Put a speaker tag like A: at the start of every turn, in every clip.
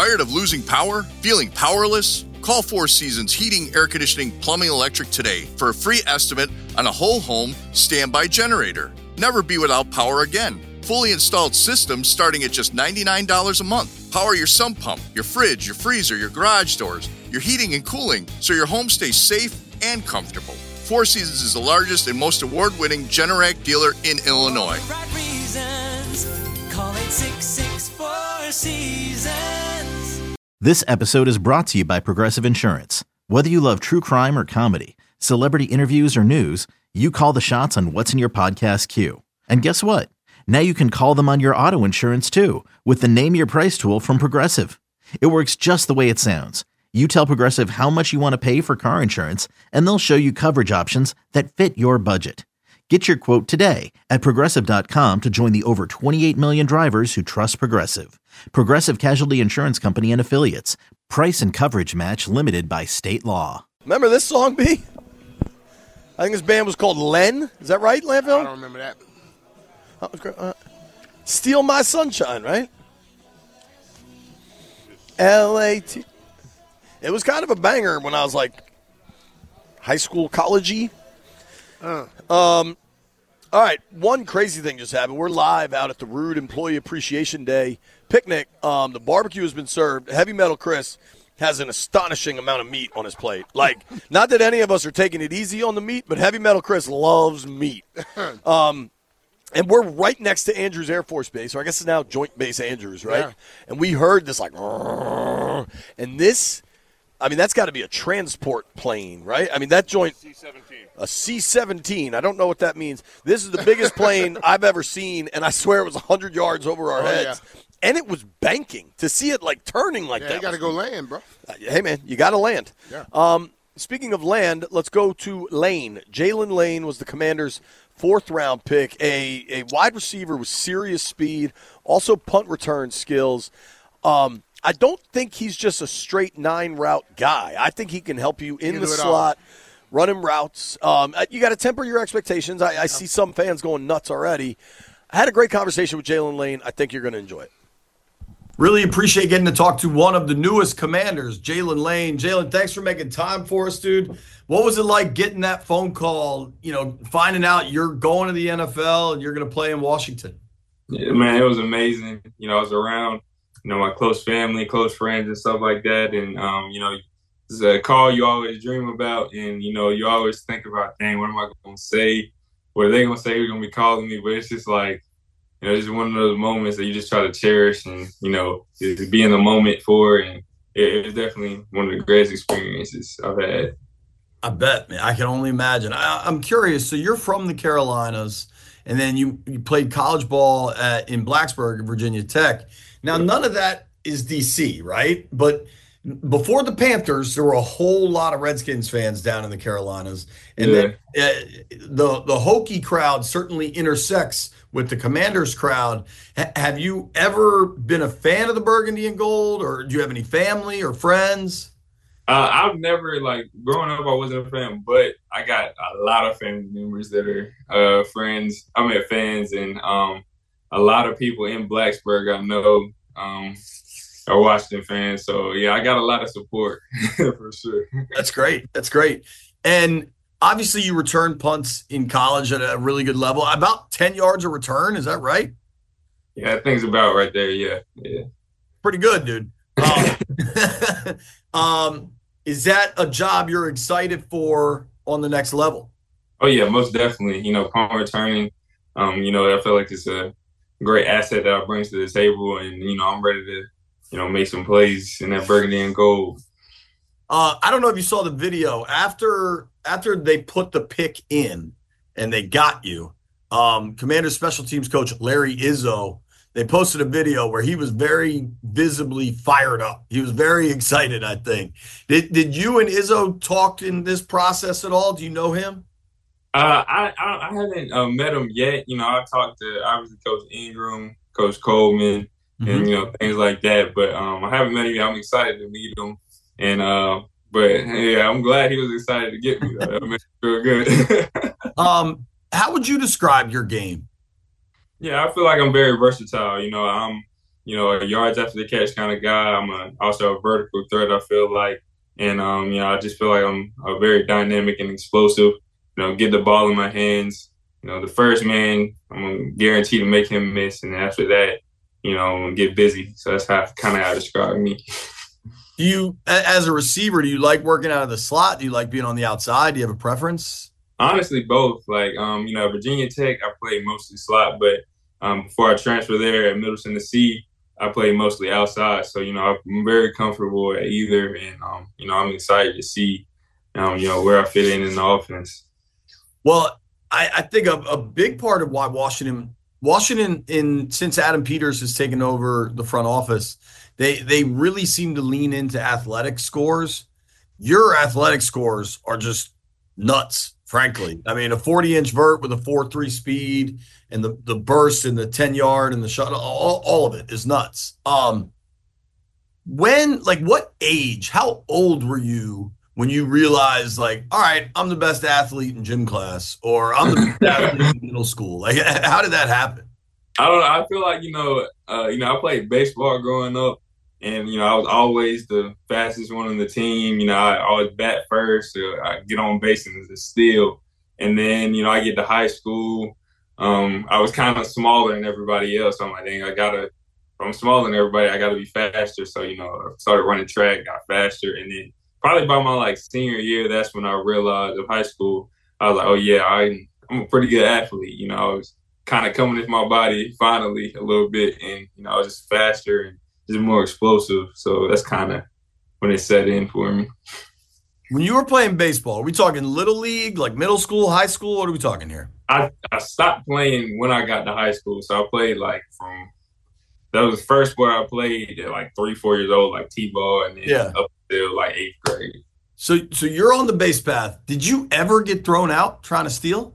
A: Tired of losing power? Feeling powerless? Call Four Seasons Heating, Air Conditioning, Plumbing, Electric today for a free estimate on a whole home standby generator. Never be without power again. Fully installed systems starting at just $99 a month. Power your sump pump, your fridge, your freezer, your garage doors, your heating and cooling so your home stays safe and comfortable. Four Seasons is the largest and most award-winning Generac dealer in Illinois.
B: Right reasons. Call 866-4Seasons.
C: This episode is brought to you by Progressive Insurance. Whether you love true crime or comedy, celebrity interviews or news, you call the shots on what's in your podcast queue. And guess what? Now you can call them on your auto insurance too with the Name Your Price tool from Progressive. It works just the way it sounds. You tell Progressive how much you want to pay for car insurance, and they'll show you coverage options that fit your budget. Get your quote today at Progressive.com to join the over 28 million drivers who trust Progressive. Progressive Casualty Insurance Company and Affiliates. Price and coverage match limited by state law.
D: Remember this song, B? I think this band was called Len. Is that right, Landfill?
E: I don't remember that.
D: Steal My Sunshine, right? L-A-T. It was kind of a banger when I was like high school, college-y. All right, one crazy thing just happened. We're live out at the Rude Employee Appreciation Day picnic. The barbecue has been served. Heavy Metal Chris has an astonishing amount of meat on his plate. Like, not that any of us are taking it easy on the meat, but Heavy Metal Chris loves meat. And we're right next to Andrews Air Force Base, or I guess it's now Joint Base Andrews, right? Yeah. And we heard this like, and this, I mean, that's got to be a transport plane, right? I mean, that joint,
E: C-17.
D: A C-17. I don't know what that means. This is the biggest plane I've ever seen, and I swear it was 100 yards over our heads. Yeah. And it was banking. To see it like turning like that.
E: Yeah, you got to go land, bro.
D: Hey, man, you got to land.
E: Yeah.
D: Speaking of land, let's go to Lane. Jalen Lane was the Commanders' fourth-round pick, a wide receiver with serious speed, also punt return skills. I don't think he's just a straight 9-route guy. I think he can help you in the slot, running routes. You got to temper your expectations. I see some fans going nuts already. I had a great conversation with Jalen Lane. I think you're going to enjoy it.
F: Really appreciate getting to talk to one of the newest Commanders, Jalen Lane. Jalen, thanks for making time for us, dude. What was it like getting that phone call, finding out you're going to the NFL and you're going to play in Washington?
G: Yeah, man, it was amazing. I was around, my close family, close friends and stuff like that. And, it's a call you always dream about. And, you always think about, dang, what am I going to say? What are they going to say? Who's going to be calling me? But it's just like, just one of those moments that you just try to cherish and, just be in the moment for. And it's definitely one of the greatest experiences I've had.
F: I bet, man. I can only imagine. I'm curious. So you're from the Carolinas, and then you played college ball in Blacksburg, Virginia Tech. Now, none of that is D.C., right? But before the Panthers, there were a whole lot of Redskins fans down in the Carolinas. And then the Hokie crowd certainly intersects with the Commanders crowd. Have you ever been a fan of the Burgundy and Gold, or do you have any family or friends?
G: I've never, growing up, I wasn't a fan, but I got a lot of family members that are fans, and a lot of people in Blacksburg I know are Washington fans. So, yeah, I got a lot of support for sure.
F: That's great. And obviously you return punts in college at a really good level. About 10 yards a return, is that right?
G: Yeah, I think it's about right there, yeah.
F: Pretty good, dude. Is that a job you're excited for on the next level?
G: Oh, yeah, most definitely. Punt returning, I feel like it's a great asset that I bring to the table, and, I'm ready to, make some plays in that Burgundy and Gold.
F: I don't know if you saw the video. After they put the pick in and they got you, Commander's special teams coach Larry Izzo, they posted a video where he was very visibly fired up. He was very excited, I think. Did you and Izzo talk in this process at all? Do you know him?
G: I haven't met him yet. I talked to, obviously, Coach Ingram, Coach Coleman, and, things like that. But I haven't met him yet. I'm excited to meet him. And but yeah, I'm glad he was excited to get me. That made me feel good.
F: How would you describe your game?
G: Yeah, I feel like I'm very versatile. a yards after the catch kind of guy. I'm also a vertical threat, I feel like. And, I just feel like I'm a very dynamic and explosive. Get the ball in my hands. The first man, I'm going to guarantee to make him miss. And after that, I'm going to get busy. So that's how I describe me.
F: Do you, as a receiver, do you like working out of the slot? Do you like being on the outside? Do you have a preference?
G: Honestly, both. Like, Virginia Tech, I played mostly slot, but before I transferred there at Middle Tennessee, I played mostly outside. So, I'm very comfortable at either. And, I'm excited to see, where I fit in the offense.
F: Well, I think a big part of why Washington, since Adam Peters has taken over the front office, they really seem to lean into athletic scores. Your athletic scores are just nuts, frankly. I mean, a 40-inch vert with a 4.3 speed and the burst and the 10-yard and the shot, all of it is nuts. What age, how old were you when you realized, like, all right, I'm the best athlete in gym class, or I'm the best athlete in middle school? Like, how did that happen?
G: I don't know. I feel like, I played baseball growing up, and, I was always the fastest one on the team. I always bat first, so I get on base and just steal. And then, I get to high school. I was kind of smaller than everybody else. So I'm like, dang, if I'm smaller than everybody, I got to be faster. So, I started running track, got faster. And then probably by my, senior year, that's when I realized of high school, I was like, oh, yeah, I'm a pretty good athlete. I was kind of coming into my body finally a little bit. And, I was just faster and just more explosive. So that's kind of when it set in for me.
F: When you were playing baseball, are we talking little league, like middle school, high school? What are we talking here?
G: I stopped playing when I got to high school. So I played that was the first sport I played at 3-4 years old, like T-ball, and then up until 8th grade.
F: So you're on the base path. Did you ever get thrown out trying to steal?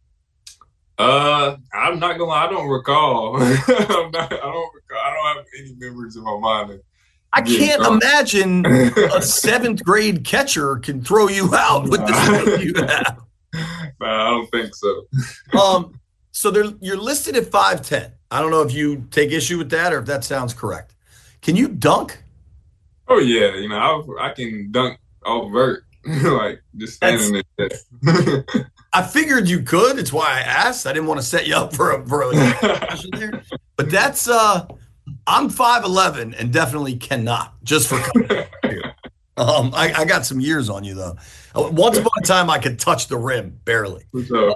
G: I'm not gonna lie, I don't recall. I don't have any memories in my mind.
F: I can't imagine a 7th grade catcher can throw you out with the speed you have.
G: No, I don't think so.
F: So you're listed at 5'10". I don't know if you take issue with that or if that sounds correct. Can you dunk?
G: Oh yeah, I can dunk all vert, just standing there.
F: I figured you could. It's why I asked. I didn't want to set you up for a question there. But that's I'm 5'11" and definitely cannot, just for here. I got some years on you though. Once upon a time I could touch the rim, barely.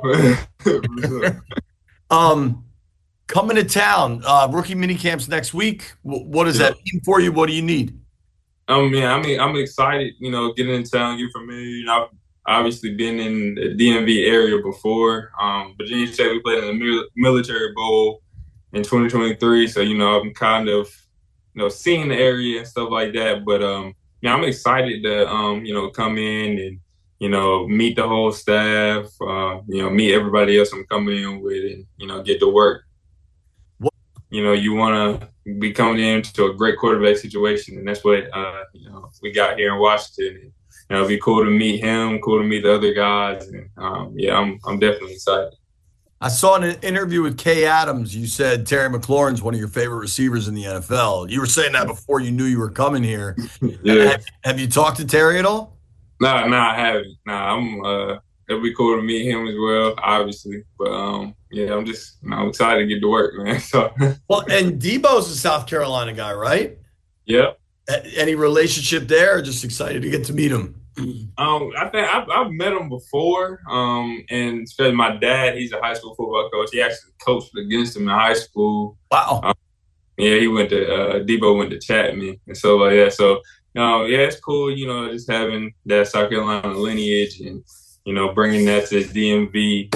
F: Coming to town, rookie mini camps next week. What does that mean for you? What do you need?
G: I'm excited, getting in town, get familiar. I've obviously been in the DMV area before. Virginia Tech, we played in the Military Bowl in 2023. So, I'm kind of, seeing the area and stuff like that. But, I'm excited to, come in and, meet the whole staff, meet everybody else I'm coming in with and, get to work. You want to be coming into a great quarterback situation, and that's what, we got here in Washington. It'll be cool to meet him, cool to meet the other guys. And, I'm definitely excited.
F: I saw in an interview with Kay Adams, you said Terry McLaurin's one of your favorite receivers in the NFL. You were saying that before you knew you were coming here.
G: Yeah.
F: Have you talked to Terry at all?
G: No, I haven't. It'll be cool to meet him as well, obviously. But, I'm just I'm excited to get to work, man. So.
F: Well, and Debo's a South Carolina guy, right?
G: Yep.
F: Any relationship there, or just excited to get to meet him?
G: I think I've met him before, and especially my dad. He's a high school football coach. He actually coached against him in high school.
F: Wow.
G: He went to Debo went to Chapman and stuff like that. So, it's cool. Just having that South Carolina lineage and bringing that to DMV.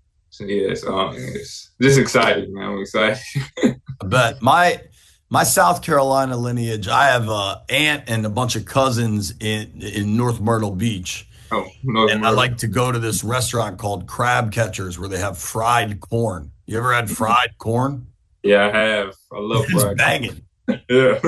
G: It's just exciting, man. I'm excited.
F: I bet my South Carolina lineage, I have an aunt and a bunch of cousins in North Myrtle Beach. I like to go to this restaurant called Crab Catchers where they have fried corn. You ever had fried corn?
G: Yeah, I have. I love fried
F: banging.
G: Yeah.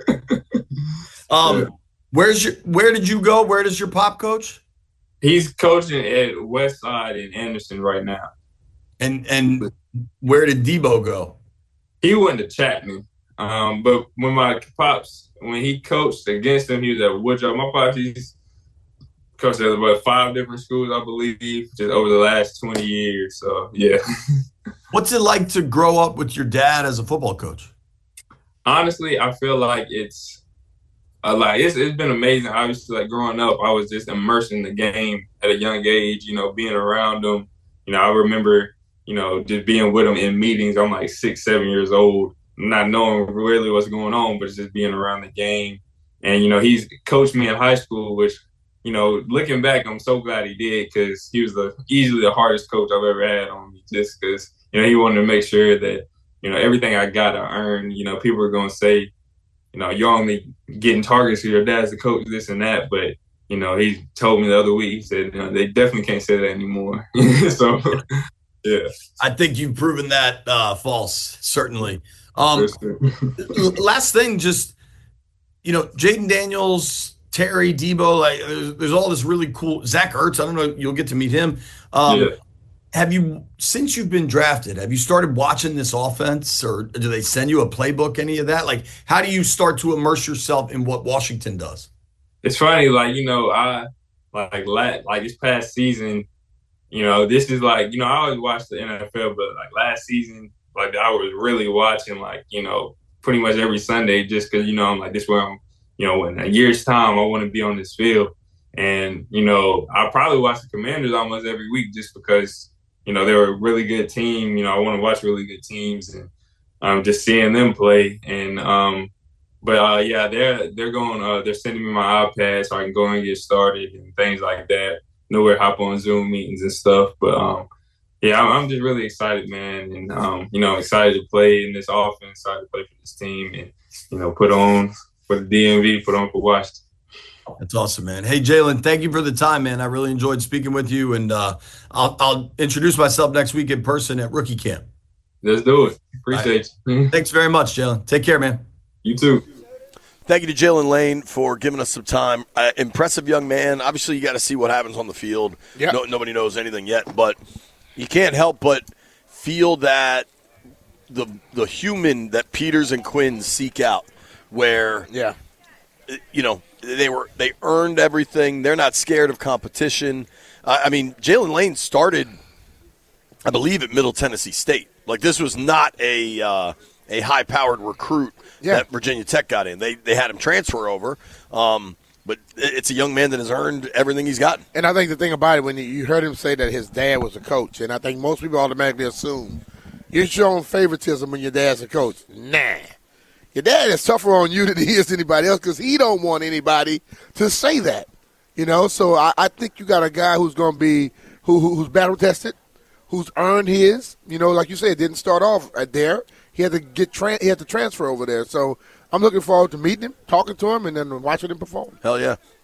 F: Where did you go? Where does your pop coach?
G: He's coaching at West Side in Anderson right now.
F: And where did Debo go?
G: He went to Chapman. But when my pops, when he coached against him, he was at Woodrow. My pops, he's coached at about 5 different schools, I believe, just over the last 20 years. So, yeah.
F: What's it like to grow up with your dad as a football coach?
G: Honestly, I feel like it's been amazing. Obviously, like growing up, I was just immersed in the game at a young age, being around him. I remember, just being with him in meetings. I'm like 6, 7 years old, not knowing really what's going on, but just being around the game. And, he's coached me in high school, which, looking back, I'm so glad he did, because he was easily the hardest coach I've ever had on me, just because, he wanted to make sure that, everything I got, I earned. People are going to say, you're only getting targets because your dad's the coach, this and that. But, he told me the other week, he said, they definitely can't say that anymore. So, yeah.
F: I think you've proven that false, certainly. Last thing, just, Jaden Daniels, Terry, Debo, there's all this really cool. Zach Ertz, I don't know, you'll get to meet him.
G: Yeah.
F: Have you, since you've been drafted, have you started watching this offense, or do they send you a playbook, any of that? Like, how do you start to immerse yourself in what Washington does?
G: It's funny, I this past season, this is I always watch the NFL, but last season, I was really watching, pretty much every Sunday, just because, I'm this is where I'm, in a year's time, I want to be on this field. And, I probably watch the Commanders almost every week just because, they're a really good team. I want to watch really good teams, and just seeing them play. And yeah, they're going. They're sending me my iPad so I can go and get started and things like that. Know where to hop on Zoom meetings and stuff. But yeah, I'm just really excited, man, and excited to play in this offense, excited to play for this team, and put on for the DMV, put on for Washington.
F: That's awesome, man. Hey, Jalen, thank you for the time, man. I really enjoyed speaking with you, and I'll introduce myself next week in person at rookie camp.
G: Let's do it. Appreciate you.
F: Thanks very much, Jalen. Take care, man.
G: You too.
D: Thank you to Jalen Lane for giving us some time. Impressive young man. Obviously, you got to see what happens on the field.
E: Yep.
D: Nobody knows anything yet, but you can't help but feel that the human that Peters and Quinn seek out, where they earned everything. They're not scared of competition. Jalen Lane started, I believe, at Middle Tennessee State. This was not a high-powered recruit that Virginia Tech got in. They had him transfer over, but it's a young man that has earned everything he's gotten.
E: And I think the thing about it, when you heard him say that his dad was a coach, and I think most people automatically assume you're showing favoritism when your dad's a coach. Nah. Your dad is tougher on you than he is anybody else because he don't want anybody to say that. So I think you got a guy who's going to be who's battle-tested, who's earned his. Like you said, didn't start off there. He had to he had to transfer over there. So I'm looking forward to meeting him, talking to him, and then watching him perform.
D: Hell yeah.